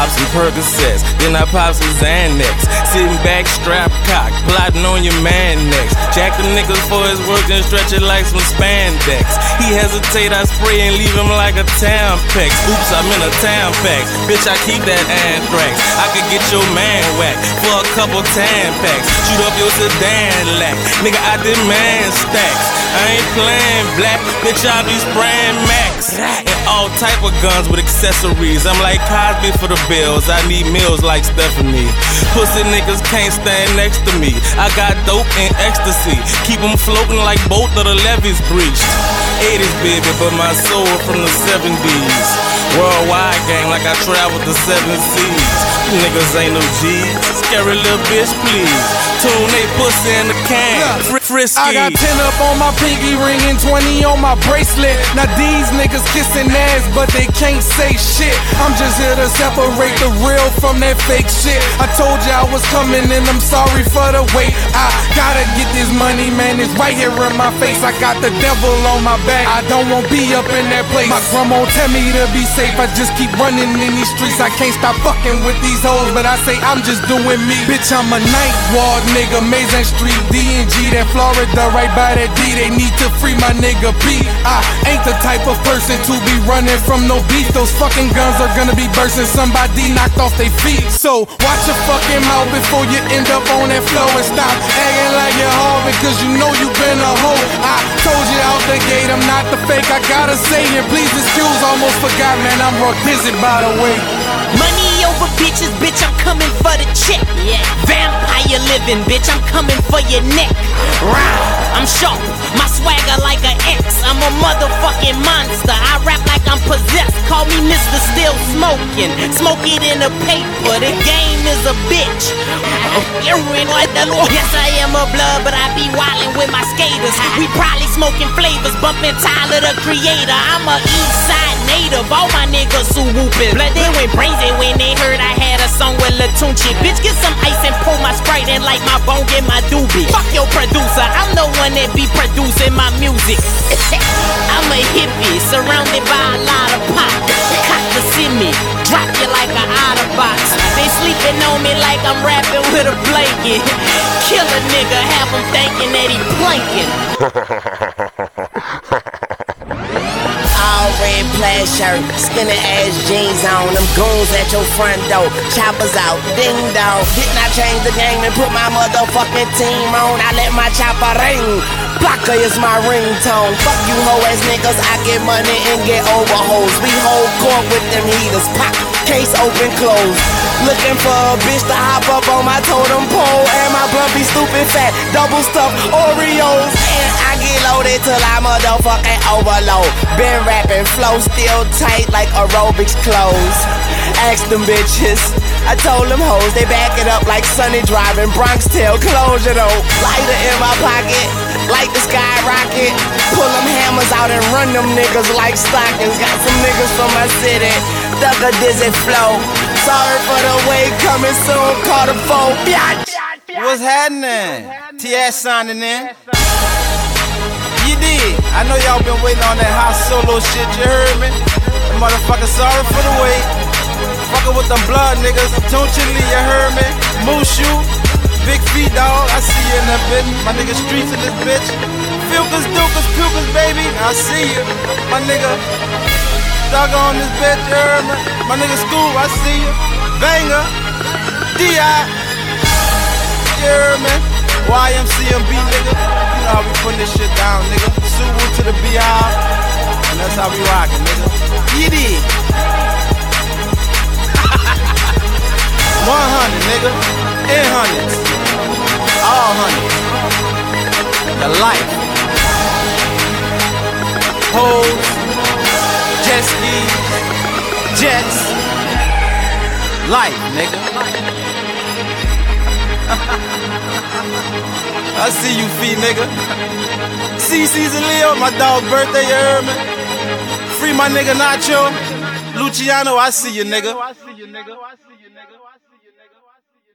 pop some Percocets, then I pop some Xanax. Sitting back, strap cock, plotting on your man next. Jack the niggas for his work and stretch it like some spandex. He hesitate, I spray and leave him like a Tampax. Oops, I'm in a Tampax. Bitch, I keep that anthrax. I could get your man whacked for a couple Tampax. Shoot up your sedan lack. Nigga, I demand stacks. I ain't playing black, bitch, I be spraying Max. And all type of guns with accessories. I'm like Cosby for the bills, I need meals like Stephanie. Pussy niggas can't stand next to me. I got dope and ecstasy, keep them floating like both of the levees breached. 80s baby, but my soul from the 70s. Worldwide gang like I traveled the 7 seas. You niggas ain't no G's, scary little bitch please. Tune they pussy in the can, frisky. I got 10 up on my pinky ring and 20 on my bracelet. Now these niggas kissing ass, but they can't say shit. I'm just here to separate the real from that fake shit. I told you I was coming and I'm sorry for the wait. I gotta get this money, man, it's right here in my face. I got the devil on my back, I don't want be up in that place. My grandma tell me to be safe, I just keep running in these streets. I can't stop fucking with these hoes, but I say I'm just doing me. Bitch, I'm a night ward nigga, Mason Street, D&G, that Florida, right by that D. They need to free my nigga P. I ain't the type of person to be running from no beef. Those fucking guns are gonna be bursting, somebody knocked off their feet. So watch your fucking mouth before you end up on that floor. And stop acting like you're hard, because you know you been a hoe. I told you out the gate, I'm not the fake, I gotta say it. Please excuse, almost forgot, man, I'm rock dizzy by the way. Money over bitches, bitch, I'm coming for the check. Yeah. Vampire living, bitch, I'm coming for your neck. Rah, I'm sharp, my swagger like an X. I'm a motherfucking monster, I rap like I'm possessed. Call me Mr. Still Smoking, smoke it in the paper. The game is a bitch. Yes, I am a blood, but I be wildin' with my skaters. We probably smoking flavors, bumping Tyler the Creator. I'm a east side native, all my niggas who whoopin'. Blood, they went crazy when they heard I had a song with Latunchi. Bitch, get some ice and pour my Sprite in like my bone get my doobie. Fuck your producer, I'm the one that be producing my music. I'm a hippie, surrounded by a lot of pop. Cock to see me, drop you like an Otterbox. They sleeping on me like I'm rapping with a blanket. Kill a nigga, have him thinking that he planking. All red plaid shirt, skinny ass jeans on. Them goons at your front door, choppers out, ding dong. Didn't I change the game and put my motherfucking team on? I let my chopper ring, blocker is my ringtone. Fuck you hoe ass niggas, I get money and get over hoes. We hold court with them heaters, pop, case open, close. Looking for a bitch to hop up on my totem pole. And my blunt be stupid fat, double stuffed Oreos. And I get loaded till I motherfucking overload. Been rapping, flow still tight like aerobics clothes. Ask them bitches, I told them hoes, they back it up like Sunny driving Bronx tail closure though. Lighter in my pocket, like the skyrocket. Pull them hammers out and run them niggas like stockings. Got some niggas from my city, duck a dizzy flow. Sorry for the wait, coming soon, call the phone. What's happening? TS signing in. You did. I know y'all been waiting on that hot solo shit, you heard me? The motherfucker, sorry for the wait. Fucking with them blood niggas. Don't you leave, you heard me? Moose you, big feet dog, I see you in that bitch. My nigga streets in this bitch. Filkers, dukers, pukers, baby, I see you. My nigga Dugger on this bitch, you heard me? My nigga School, I see you. Banger, D.I. You heard me? YMCMB, nigga. You know how we putting this shit down, nigga. Suwu to the B.I. And that's how we rockin', nigga. You did. 100, nigga. In hundreds. All hundreds. The life. Hoes. Jet skis. Jets. Life, nigga. I see you, feet, nigga. CC's and Leo, my dog's birthday, you heard me? Free my nigga Nacho. Luciano, I see you, nigga.